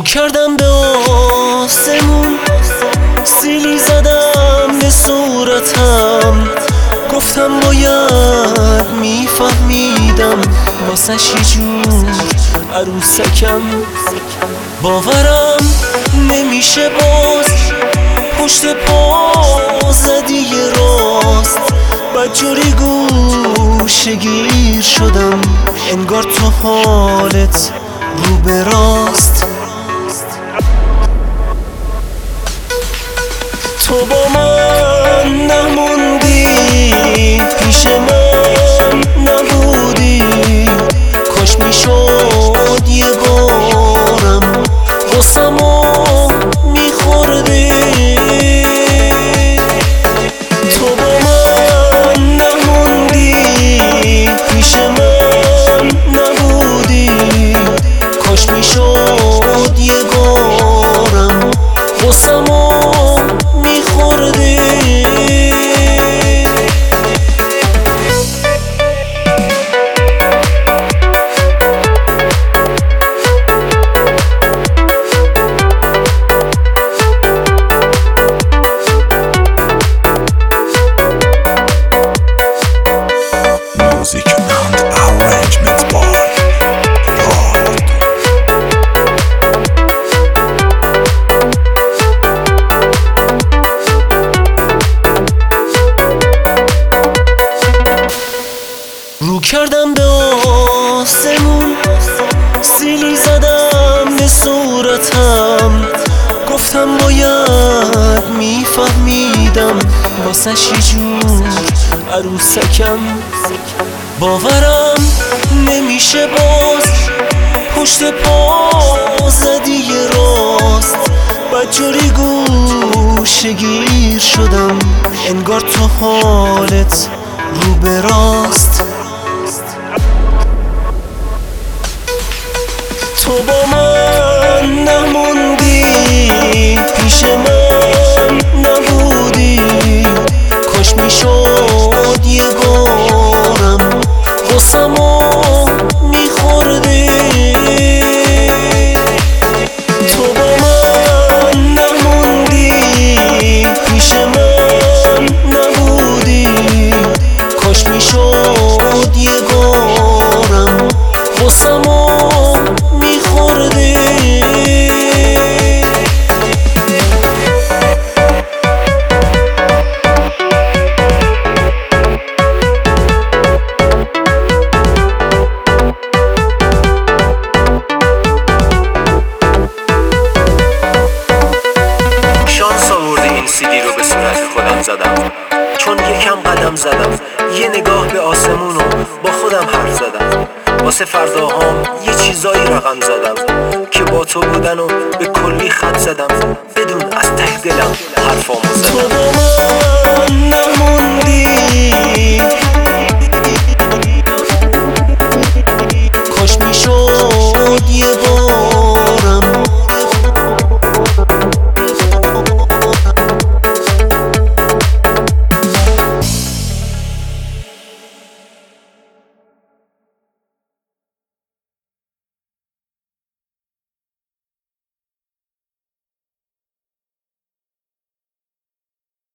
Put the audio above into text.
رو کردم به آسمون، سیلی زدم به صورتم، گفتم باید میفهمیدم واسش یه جور عروسکم. باورم نمیشه باز پشت پا زدی یه راست، بدجوری گوشه گیر شدم انگار تو حالت رو به راست. تو با من نموندی، پیش من نبودی، کاش میشد یه بارم غصه‌مو میخوردی. تو با من نموندی، پیش من نبودی، کاش میشد یه بارم غصه‌مو میخوردی. رو کردم به آسمون، سیلی زدم به صورتم، گفتم باید میفهمیدم واسش یه جور عروسکم. باورم نمیشه باز پشت پا زدی یه راست، بدجوری گوشه گیر شدم انگار تو حالت رو به راست. تو با من نموندی، پیش من نبودی، کاش میشد یه بارم غصه‌مو میخوردی. تو با من نموندی، پیش من نبودی، کاش میشد یه بارم غصه‌مو میخوردی. شانس آوردی این سیدی رو به صورت خودم زدم، چون یکم قدم زدم، یه نگاه به آسمون و با خودم حرف زدم. واسه فرداهام یه چیزایی رقم زدم که با تو بودن و به کلی خط زدم، بدون از ته دلم حرفامو زدم.